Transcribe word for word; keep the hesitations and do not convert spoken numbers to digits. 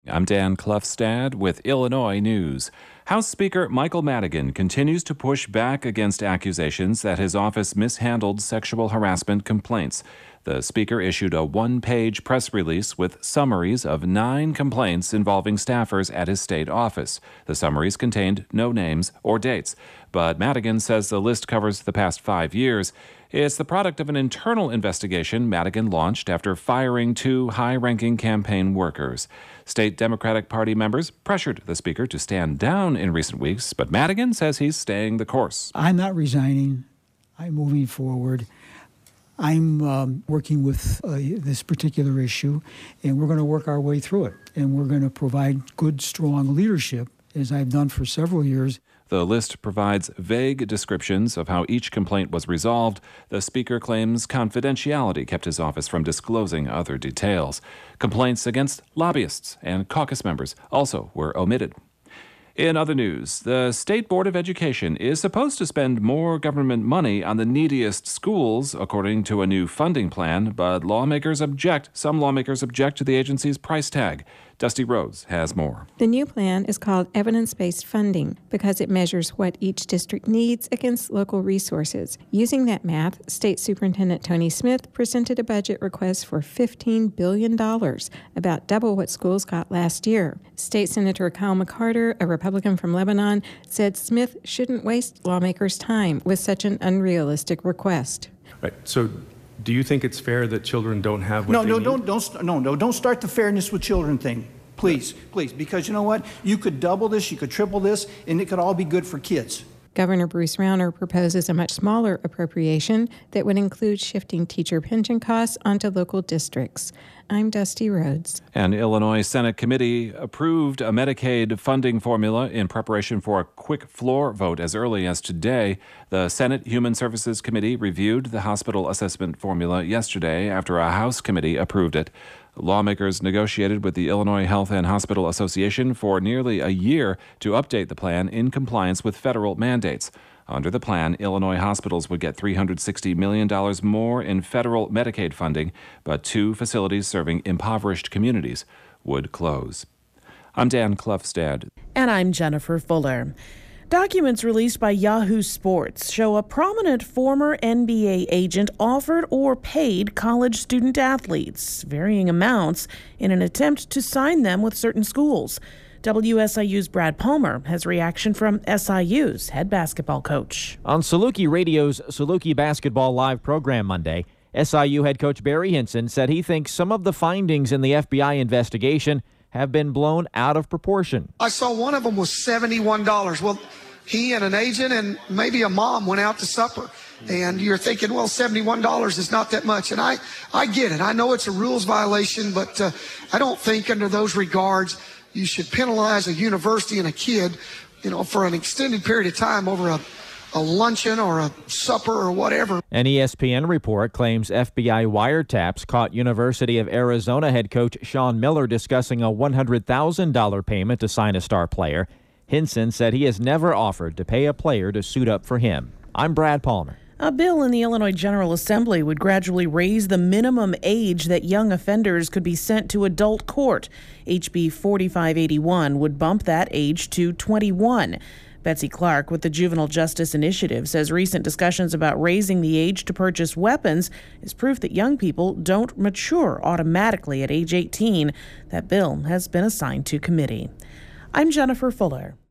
I'm Dan Klefstad with Illinois News. House Speaker Michael Madigan continues to push back against accusations that his office mishandled sexual harassment complaints. The Speaker issued a one-page press release with summaries of nine complaints involving staffers at his state office. The summaries contained no names or dates, but Madigan says the list covers the past five years. It's the product of an internal investigation Madigan launched after firing two high-ranking campaign workers. State Democratic Party members pressured the Speaker to stand down in recent weeks, but Madigan says he's staying the course. I'm not resigning. I'm moving forward. I'm um, working with uh, this particular issue, and we're going to work our way through it. And we're going to provide good, strong leadership, as I've done for several years. The list provides vague descriptions of how each complaint was resolved. The Speaker claims confidentiality kept his office from disclosing other details. Complaints against lobbyists and caucus members also were omitted. In other news, the State Board of Education is supposed to spend more government money on the neediest schools, according to a new funding plan, but lawmakers object. Some lawmakers object to the agency's price tag. Dusty Rhodes has more. The new plan is called evidence-based funding because it measures what each district needs against local resources. Using that math, State Superintendent Tony Smith presented a budget request for fifteen billion dollars, about double what schools got last year. State Senator Kyle McCarter, a Republican from Lebanon, said Smith shouldn't waste lawmakers' time with such an unrealistic request. Right. So do you think it's fair that children don't have what no, they no, need? don't, don't, no, no, don't start the fairness with children thing. Please, please, because you know what? You could double this, you could triple this, and it could all be good for kids. Governor Bruce Rauner proposes a much smaller appropriation that would include shifting teacher pension costs onto local districts. I'm Dusty Rhodes. An Illinois Senate committee approved a Medicaid funding formula in preparation for a quick floor vote as early as today. The Senate Human Services Committee reviewed the hospital assessment formula yesterday after a House committee approved it. Lawmakers negotiated with the Illinois Health and Hospital Association for nearly a year to update the plan in compliance with federal mandates. Under the plan, Illinois hospitals would get three hundred sixty million dollars more in federal Medicaid funding, but two facilities serving impoverished communities would close. I'm Dan Klefstad. And I'm Jennifer Fuller. Documents released by Yahoo Sports show a prominent former N B A agent offered or paid college student athletes varying amounts in an attempt to sign them with certain schools. W S I U's Brad Palmer has reaction from S I U's head basketball coach. On Saluki Radio's Saluki Basketball Live program Monday, S I U head coach Barry Hinson said he thinks some of the findings in the F B I investigation have been blown out of proportion. I saw one of them was seventy-one dollars. Well, he and an agent and maybe a mom went out to supper. And you're thinking, well, seventy-one dollars is not that much. And I, I get it. I know it's a rules violation, but uh, I don't think under those regards you should penalize a university and a kid, you know, for an extended period of time over a, a luncheon or a supper or whatever. An E S P N report claims F B I wiretaps caught University of Arizona head coach Sean Miller discussing a one hundred thousand dollars payment to sign a star player. Hinson said he has never offered to pay a player to suit up for him. I'm Brad Palmer. A bill in the Illinois General Assembly would gradually raise the minimum age that young offenders could be sent to adult court. H B forty-five eighty-one would bump that age to twenty-one. Betsy Clark with the Juvenile Justice Initiative says recent discussions about raising the age to purchase weapons is proof that young people don't mature automatically at age eighteen. That bill has been assigned to committee. I'm Jennifer Fuller.